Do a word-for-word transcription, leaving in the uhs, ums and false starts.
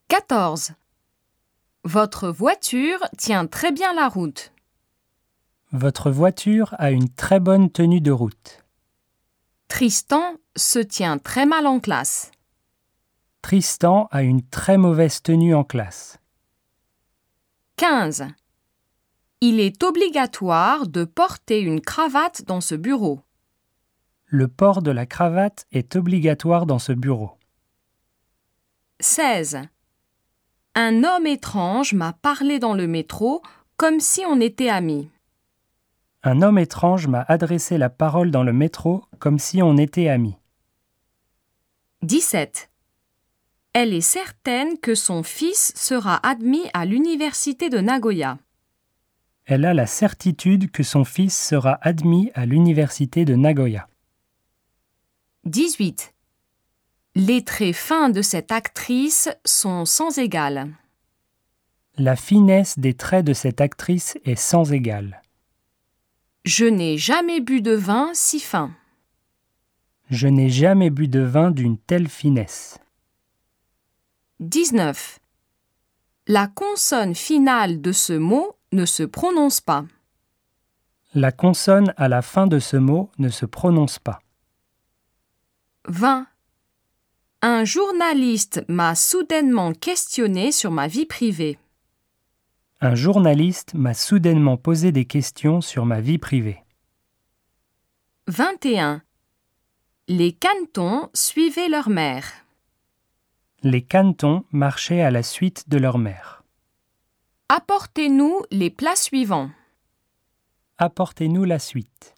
quatorze. Votre voiture tient très bien la route. Votre voiture a une très bonne tenue de route. Tristan se tient très mal en classe. Tristan a une très mauvaise tenue en classe. quinze. Il est obligatoire de porter une cravate dans ce bureau. Le port de la cravate est obligatoire dans ce bureau. seize. Un homme étrange m'a parlé dans le métro comme si on était amis. Un homme étrange m'a adressé la parole dans le métro comme si on était amis. dix-sept. Elle est certaine que son fils sera admis à l'université de Nagoya. Elle a la certitude que son fils sera admis à l'université de Nagoya. dix-huit. Les traits fins de cette actrice sont sans égal. La finesse des traits de cette actrice est sans égale. Je n'ai jamais bu de vin si fin. Je n'ai jamais bu de vin d'une telle finesse. dix-neuf. La consonne finale de ce mot ne se prononce pas. La consonne à la fin de ce mot ne se prononce pas. vingt. Un journaliste m'a soudainement questionné sur ma vie privée. Un journaliste m'a soudainement posé des questions sur ma vie privée. vingt et un. Les canetons suivaient leur mère. Les canetons marchaient à la suite de leur mère. Apportez-nous les plats suivants. Apportez-nous la suite.